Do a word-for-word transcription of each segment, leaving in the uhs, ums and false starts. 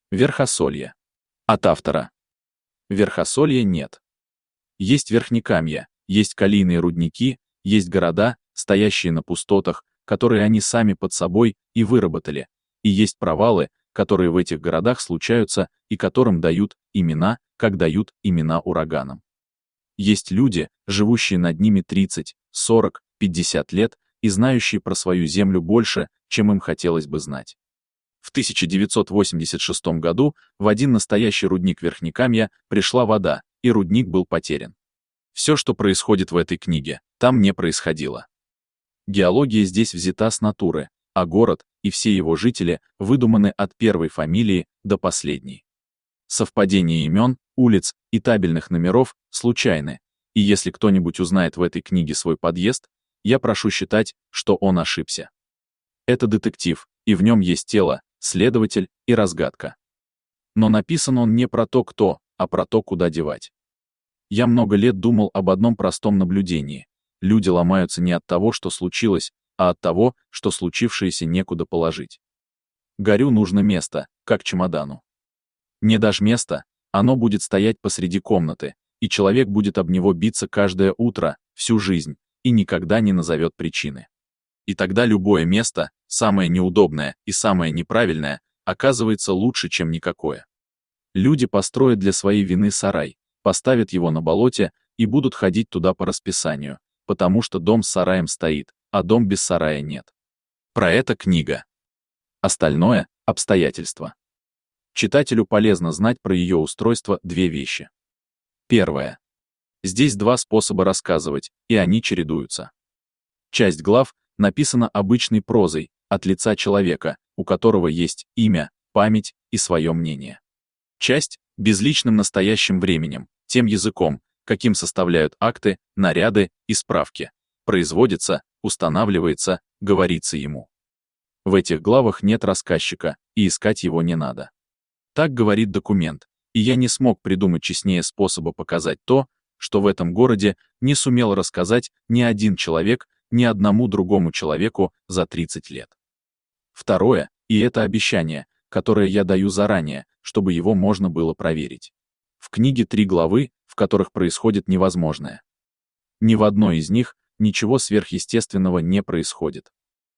Верхосолье. От автора. Верхосолья нет. Есть Верхнекамье, есть калийные рудники, есть города, стоящие на пустотах, которые они сами под собой и выработали, и есть провалы, которые в этих городах случаются и которым дают имена, как дают имена ураганам. Есть люди, живущие над ними тридцать, сорок, пятьдесят лет и знающие про свою землю больше, чем им хотелось бы знать. В тысяча девятьсот восемьдесят шестом году в один настоящий рудник Верхнекамья пришла вода, и рудник был потерян. Все, что происходит в этой книге, там не происходило. Геология здесь взята с натуры, а город и все его жители выдуманы от первой фамилии до последней. Совпадение имен, улиц и табельных номеров случайны, и если кто-нибудь узнает в этой книге свой подъезд, я прошу считать, что он ошибся. Это детектив, и в нем есть тело, следователь и разгадка. Но написан он не про то, кто, а про то, куда девать. Я много лет думал об одном простом наблюдении. Люди ломаются не от того, что случилось, а от того, что случившееся некуда положить. Горю нужно место, как чемодану. Не дашь места, оно будет стоять посреди комнаты, и человек будет об него биться каждое утро, всю жизнь, и никогда не назовет причины. И тогда любое место, самое неудобное и самое неправильное, оказывается лучше, чем никакое. Люди построят для своей вины сарай, поставят его на болоте и будут ходить туда по расписанию, потому что дом с сараем стоит, а дом без сарая нет. Про это книга. Остальное — обстоятельства. Читателю полезно знать про ее устройство две вещи. Первое. Здесь два способа рассказывать, и они чередуются. Часть глав написана обычной прозой, от лица человека, у которого есть имя, память и свое мнение. Часть — безличным настоящим временем, тем языком, каким составляют акты, наряды и справки. Производится, устанавливается, говорится ему. В этих главах нет рассказчика, и искать его не надо. Так говорит документ, и я не смог придумать честнее способа показать то, что в этом городе не сумел рассказать ни один человек, ни одному другому человеку за тридцать лет. Второе, и это обещание, которое я даю заранее, чтобы его можно было проверить. В книге три главы, в которых происходит невозможное. Ни в одной из них ничего сверхъестественного не происходит.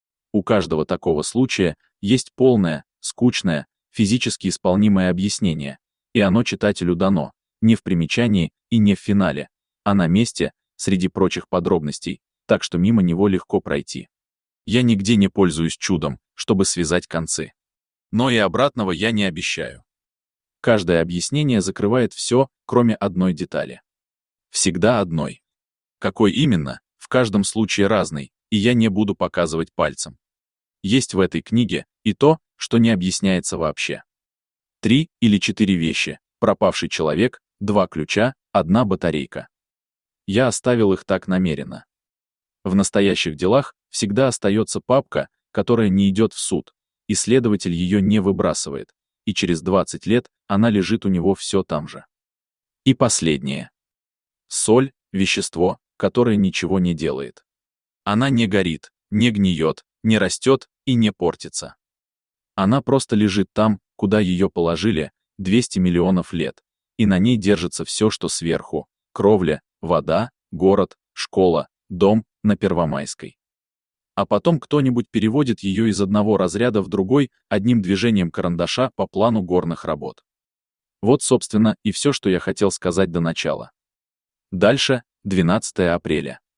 У каждого такого случая есть полное, скучное, физически исполнимое объяснение, и оно читателю дано, не в примечании и не в финале, а на месте, среди прочих подробностей, так что мимо него легко пройти. Я нигде не пользуюсь чудом, чтобы связать концы. Но и обратного я не обещаю. Каждое объяснение закрывает все, кроме одной детали. Всегда одной. Какой именно, в каждом случае разный, и я не буду показывать пальцем. Есть в этой книге и то, что не объясняется вообще. Три или четыре вещи: пропавший человек, два ключа, одна батарейка. Я оставил их так намеренно. В настоящих делах всегда остается папка, которая не идет в суд, и следователь ее не выбрасывает, и через двадцать лет она лежит у него все там же. И последнее. Соль — вещество, которое ничего не делает. Она не горит, не гниет, не растет и не портится. Она просто лежит там, куда ее положили, двести миллионов лет, и на ней держится все, что сверху: кровля, вода, город, школа, дом на Первомайской. А потом кто-нибудь переводит ее из одного разряда в другой одним движением карандаша по плану горных работ. Вот, собственно, и все, что я хотел сказать до начала. Дальше, двенадцатое апреля.